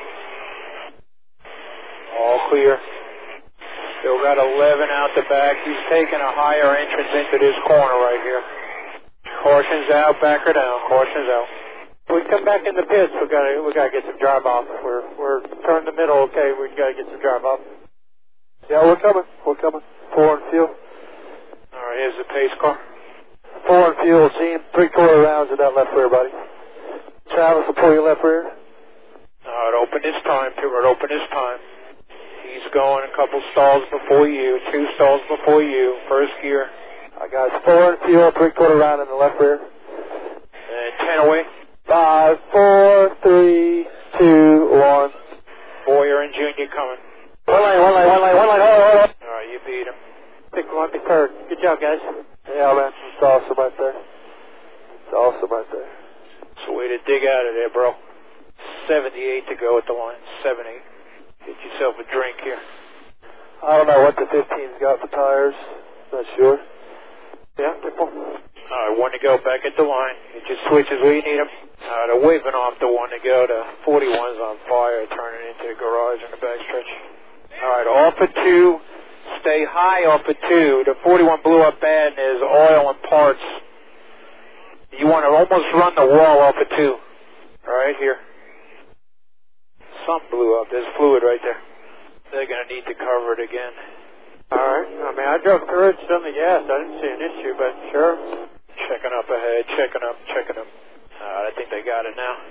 All clear. Still got eleven out the back. He's taking a higher entrance into this corner right here. Caution's out, back her down. Caution's out. We come back in the pits. We got to we got to get some drive off. We're we're turn the middle. Okay, we got to get some drive off. Yeah, we're coming. We're coming. Four and fuel. All right, here's the pace car. Four and fuel. Gene, three quarter rounds in that left rear, buddy. Travis will pull your left rear. All right, open. open this time. Pit road open this time. He's going a couple stalls before you, two stalls before you, first gear. I got four and fuel, three quarter round in the left rear. And ten away. Five, four, three, two, one. Boyer and Junior coming. One lane, one lane, one lane, one lane, hold on, hold on. All right, you beat him. Pick one, be third. Good job, guys. Yeah, man, it's awesome right there. It's awesome right there. It's a way to dig out of there, bro. seventy-eight to go at the line. seven eight. Get yourself a drink here. I don't know what the fifteen's got for tires. Not sure. Yeah, triple. All right, one to go back at the line. It just switches where you need them. All right, they're waving off the one to go. The forty-one's on fire, turning into the garage in the backstretch. All right, off of two. Stay high off of two. The forty-one blew up bad and there's oil and parts. You want to almost run the wall off of two. Right here. Something blew up. There's fluid right there. They're going to need to cover it again. All right. I mean, I drove through it, stood on the gas. I didn't see an issue, but sure. Checking up ahead, checking up, checking up. Uh, I think they got it now.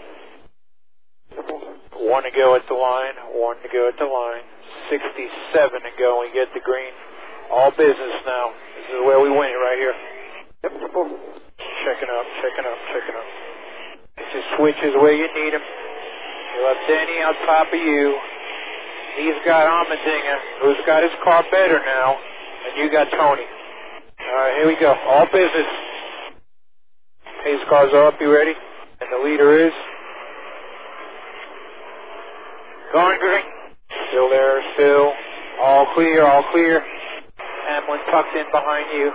One to go at the line, one to go at the line. sixty-seven to go and we get the green. All business now. This is where we win it right here. Yep, triple. Checking up, checking up, checking up. It just switches where you need him. You have Denny on top of you. He's got Almendinger, who's got his car better now, and you got Tony. All right, here we go. All business. Pace cars are up. You ready? And the leader is going green. Still there, still. All clear, all clear. Hamlin tucked in behind you.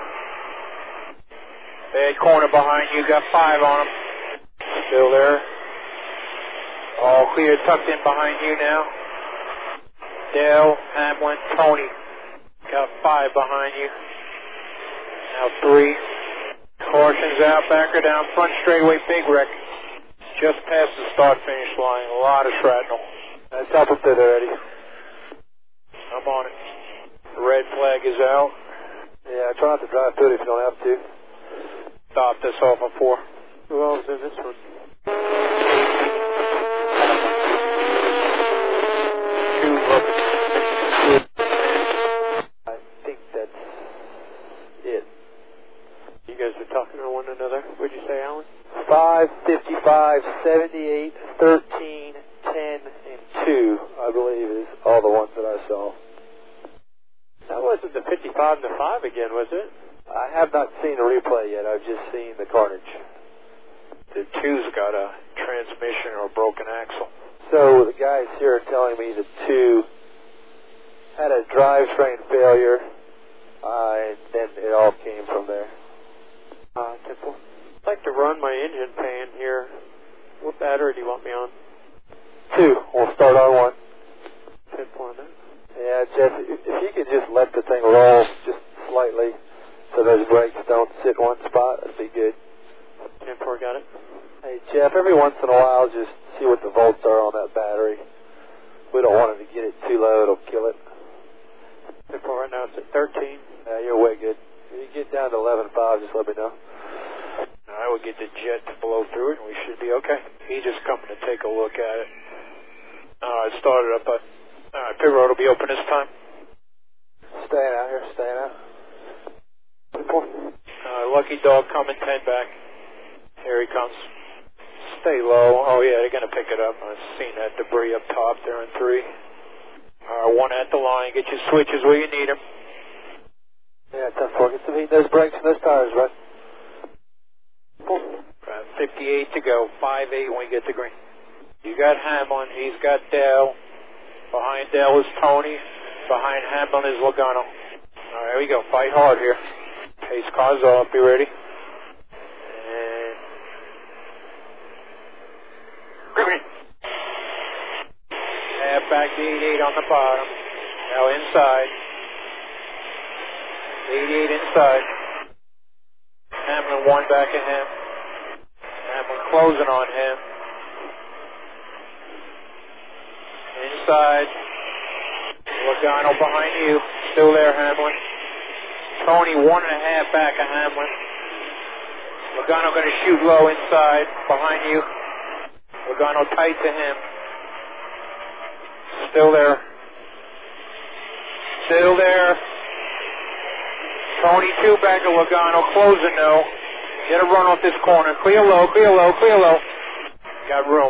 Bad corner behind you. Got five on him. Still there. All clear, tucked in behind you now. Dale, Hamlin, Tony. Got five behind you. Now three. Cautions out, backer down, front straightaway, big wreck. Just past the start-finish line. A lot of shrapnel. That's up up there already. I'm on it. Red flag is out. Yeah, try not to drive through it if you don't have to. Stop this off of four. Who else in this one? Two rubber. I think that's it. You guys were talking to one another. What'd you say, Alan? five, fifty-five, seventy-eight, thirteen, ten, and two, I believe, is all the ones that I saw. That wasn't the fifty-five and the five again, was it? I have not seen a replay yet. I've just seen the carnage. The two's got a transmission or a broken axle. So the guys here are telling me the two had a drivetrain failure, uh, and then it all came from there. Uh, Temple. I'd like to run my engine pan here. What battery do you want me on? Two. We'll start on one. Temple on that. Yeah, Jeff, if if you could just let the thing roll just slightly so those brakes don't sit one spot, that'd be good. ten four, got it. Hey, Jeff, every once in a while, just see what the volts are on that battery. We don't want it to get it too low. It'll kill it. ten four right now, it's at thirteen. Yeah, you're way good. If you get down to eleven five, just let me know. I would get the jet to blow through it and we should be okay. He's just coming to take a look at it. Uh, it started up, but uh, pit road will be open this time. Staying out here, staying out. Uh, lucky dog coming, ten back. Here he comes. Stay low. Oh yeah, they're going to pick it up. I've seen that debris up top there in three. Uh, one at the line. Get your switches where you need them. Yeah, ten four. Get some heat in those brakes and those tires, right? Uh, fifty-eight to go. five eight when we get to green. You got Hamlin. He's got Dale. Behind Dale is Tony. Behind Hamlin is Logano. All right, here we go. Fight hard here. Pace cars up. Be ready. And green. Half back to eighty-eight on the bottom. Now inside. eighty-eight inside. Hamlin one back at him. Hamlin closing on him. Inside. Logano behind you. Still there, Hamlin. Tony one and a half back of Hamlin. Logano going to shoot low inside. Behind you. Logano tight to him. Still there. Still there. Tony two back to Logano. Closing now. Get a run off this corner. Clear low, clear low, clear low. Got room.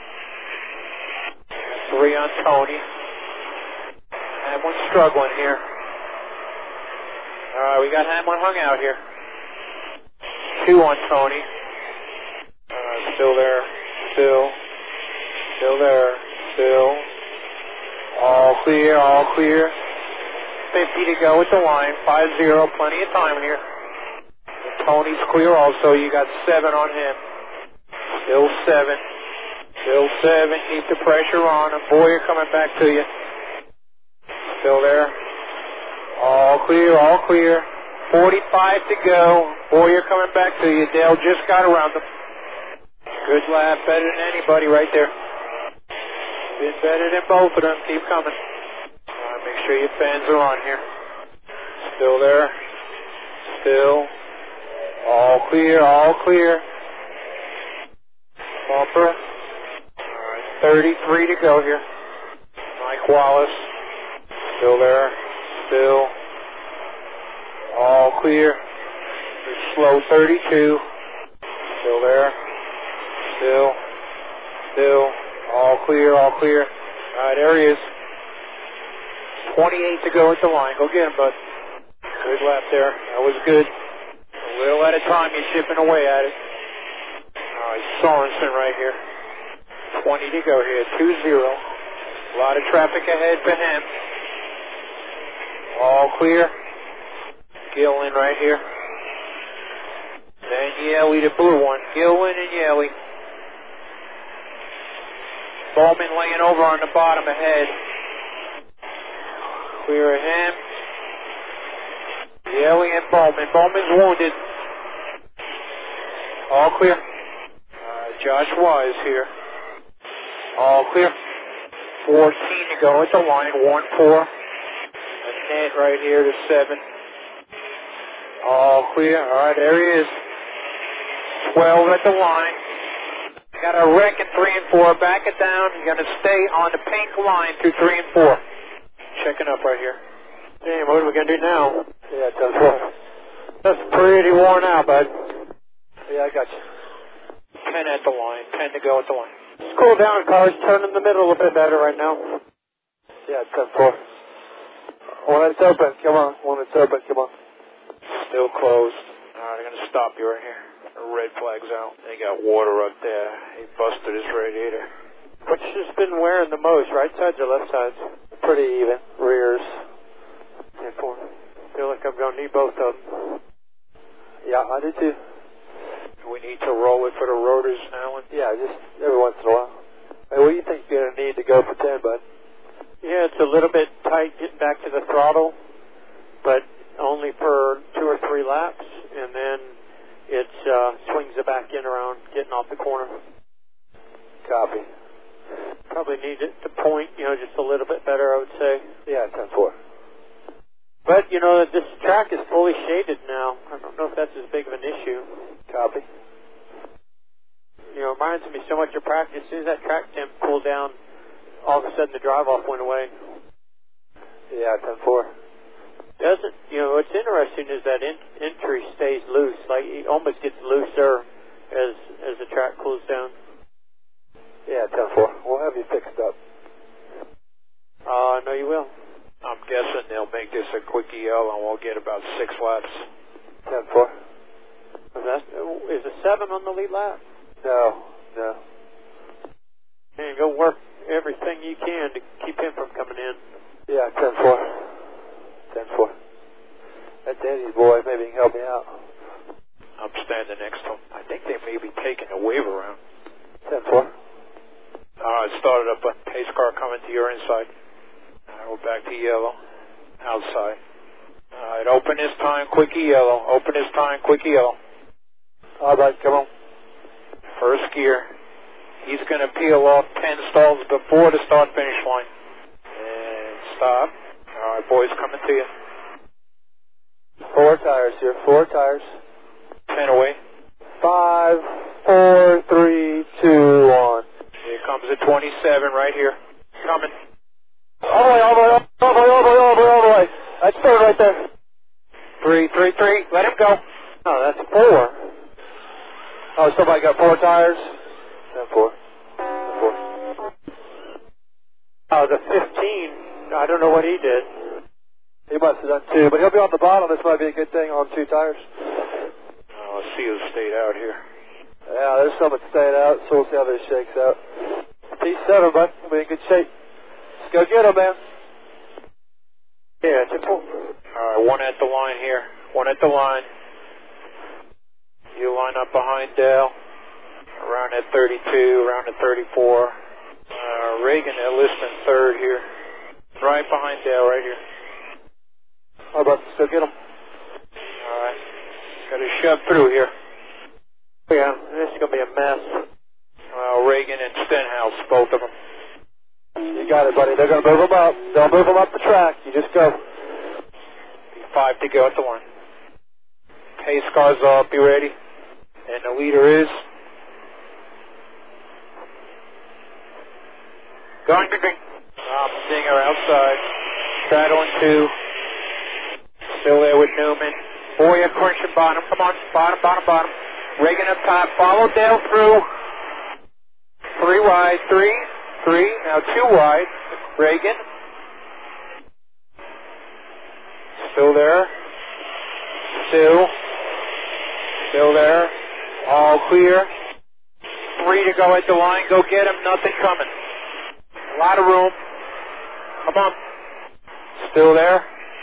Three on Tony. Hamlin struggling here. Alright, we got Hamlin hung out here. Two on Tony. Uh, still there. Still. Still there. Still. All clear, all clear. fifty to go at the line. five zero, plenty of time here. And Tony's clear also. You got seven on him. Still seven. Still seven. Keep the pressure on him. Boyer coming back to you. Still there. All clear, all clear. forty-five to go. Boyer coming back to you. Dale just got around him. Good lap. Better than anybody right there. Been better than both of them. Keep coming. Uh, make sure your fans are on here. Still there. Still. All clear, all clear. Bumper. Alright, thirty-three to go here. Mike Wallace. Still there. Still. All clear. Slow thirty-two. Still there. Still. Still. All clear, all clear. Alright, there he is. twenty-eight to go at the line. Go get him, bud. Good lap there. That was good. A little at a time, you're chipping away at it. Alright, Sorensen right here. twenty to go here. two zero. A lot of traffic ahead for him. All clear. Gillen right here. Then Yelly, the blue one. Gillen and Yelly. Bowman laying over on the bottom ahead. Clear of him. Yelly and Bowman. Bowman's wounded. All clear. Uh, Josh Wise here. All clear. fourteen to go at the line. one four. Net right here to seven. All clear. Alright, there he is. twelve at the line. Got a wreck in three and four. Back it down. You're going to stay on the pink line through three and four. Checking up right here. Damn, what are we going to do now? Yeah, ten four. That's pretty worn out, bud. Yeah, I got you. ten at the line. ten to go at the line. Cool down, cars. Turn in the middle a little bit better right now. Yeah, ten four. When it's open, come on. When it's open, come on. Still closed. Alright, they're going to stop you right here. The red flag's out. They got water up there. He busted his radiator. Which has been wearing the most, right sides or left sides? Pretty even. Rears. ten four. Feel like I'm going to need both of them. Yeah, I do too. We need to roll it for the rotors, Alan. Yeah, just every once in a while. Hey, what do you think you're going to need to go for ten, bud? Yeah, it's a little bit tight getting back to the throttle, but only for two or three laps, and then it uh, swings it back in around getting off the corner. Copy. Probably need it to point, you know, just a little bit better, I would say. Yeah, ten four. But, you know, this track is fully shaded now. I don't know if that's as big of an issue. Copy. You know, it reminds me so much of practice. As soon as that track temp pulled down, all of a sudden the drive-off went away. Yeah, ten four. Doesn't, you know, what's interesting is that in, entry stays loose. Like, it almost gets looser as as the track cools down. Yeah, ten four. We'll have you fixed up. Uh, no, you will. I'm guessing they'll make this a quick E L and we'll get about six laps. ten four. Is, that, is a seven on the lead lap? No, no. Man, go work everything you can to keep him from coming in. Yeah, ten four. ten four. That's Andy's boy. Maybe he can help me out. I'm standing next to him. I think they may be taking a wave around. ten four. Uh, it started up a pace car coming to your inside. Uh, we're back to yellow. Outside. Alright, open this time, quickie yellow. Open this time, quickie yellow. Alright, come on. First gear. He's going to peel off ten stalls before the start finish line. And stop. Alright, boys, coming to you. Four tires here. Four tires. Ten away. Five, four, three, two, one. Here comes the twenty-seven right here. Coming. way, all the way, all the way, all the way, all the way, all the way. That's third right there. Three, three, three. Let him go. Oh, that's four. Oh, somebody got four tires? Ten four. Ten four. Oh, the fifteen. I don't know what he did. He must have done two, but he'll be on the bottom. This might be a good thing on two tires. Oh, let's see who stayed out here. Yeah, there's someone staying out, so we'll see how this shakes out. P seven, bud. We'll be in good shape. Let's go get him, man. Yeah, it's a four. All right, one at the line here. One at the line. You line up behind Dale. Around at thirty-two, around at thirty-four. Uh, Reagan at Liston third here. Right behind Dale, right here. How about let's go get him? All right. Got to shove through here. Yeah, this is going to be a mess. Well, Reagan and Stenhouse, both of them. You got it, buddy. They're going to move him up. They'll move him up the track. You just go. Five to go at the line. Pace car's up. You ready? And the leader is... Going to green. Um, Singer outside. Straddling two. Still there with Newman. Boyer crunching bottom. Come on. Bottom, bottom, bottom. Reagan up top. Follow Dale through. Three wide. Three. Three. Now two wide. Reagan. Still there. Still. Still there. All clear. Three to go at the line. Go get him. Nothing coming. A lot of room. Come on. Still there.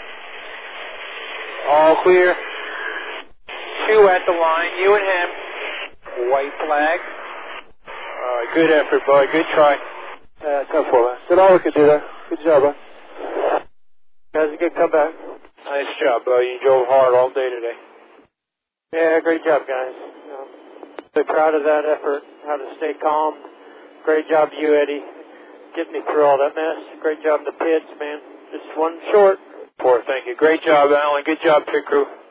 All clear. Two at the line. You and him. White flag. All right, good effort, boy. Good try. Yeah, tough for man. Did all we could do there. Good job, bud. That was a good comeback. Nice job, bud. You drove hard all day today. Yeah, great job, guys. Um, really proud of that effort, how to stay calm. Great job to you, Eddie, getting me through all that mess. Great job in the pits, man. Just one short. Poor, thank you. Great job, Alan. Good job, pit crew.